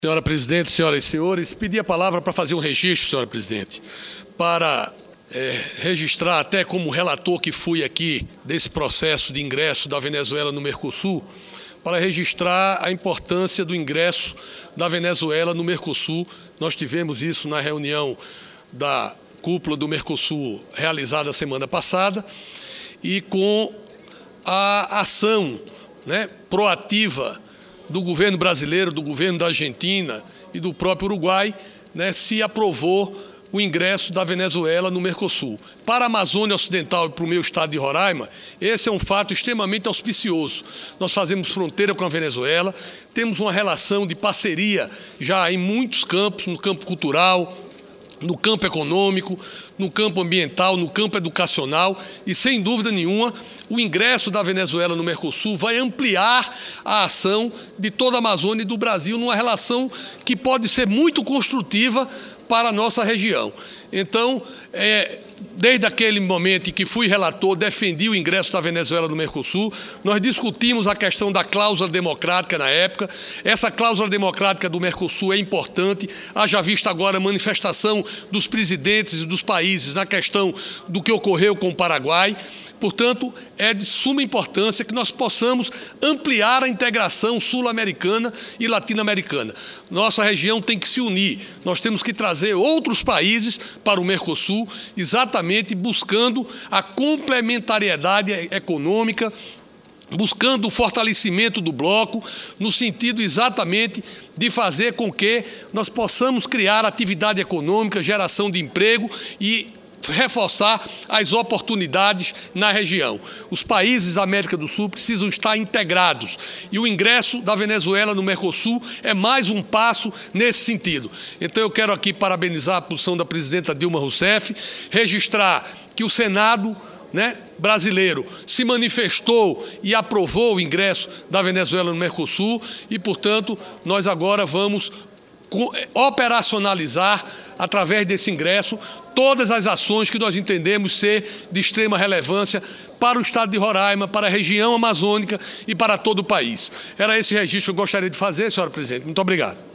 Senhora Presidente, senhoras e senhores, pedi a palavra para fazer um registro, senhora Presidente, para registrar, até como relator que fui aqui desse processo de ingresso da Venezuela no Mercosul, para registrar a importância do ingresso da Venezuela no Mercosul. Nós tivemos isso na reunião da cúpula do Mercosul realizada semana passada e com a ação proativa do governo brasileiro, do governo da Argentina e do próprio Uruguai, se aprovou o ingresso da Venezuela no Mercosul. Para a Amazônia Ocidental e para o meu estado de Roraima, esse é um fato extremamente auspicioso. Nós fazemos fronteira com a Venezuela, temos uma relação de parceria já em muitos campos, no campo cultural, no campo econômico, no campo ambiental, no campo educacional e, sem dúvida nenhuma, o ingresso da Venezuela no Mercosul vai ampliar a ação de toda a Amazônia e do Brasil numa relação que pode ser muito construtiva para a nossa região. Então, desde aquele momento em que fui relator, defendi o ingresso da Venezuela no Mercosul, nós discutimos a questão da cláusula democrática na época. Essa cláusula democrática do Mercosul é importante, haja vista agora a manifestação dos presidentes e dos países na questão do que ocorreu com o Paraguai. Portanto, é de suma importância que nós possamos ampliar a integração sul-americana e latino-americana. Nossa região tem que se unir, nós temos que trazer outros países para o Mercosul, exatamente buscando a complementariedade econômica, buscando o fortalecimento do bloco, no sentido exatamente de fazer com que nós possamos criar atividade econômica, geração de emprego e reforçar as oportunidades na região. Os países da América do Sul precisam estar integrados e o ingresso da Venezuela no Mercosul é mais um passo nesse sentido. Então eu quero aqui parabenizar a posição da presidenta Dilma Rousseff, registrar que o Senado brasileiro se manifestou e aprovou o ingresso da Venezuela no Mercosul e, portanto, nós agora vamos operacionalizar, através desse ingresso, todas as ações que nós entendemos ser de extrema relevância para o estado de Roraima, para a região amazônica e para todo o país. Era esse registro que eu gostaria de fazer, senhora Presidente. Muito obrigado.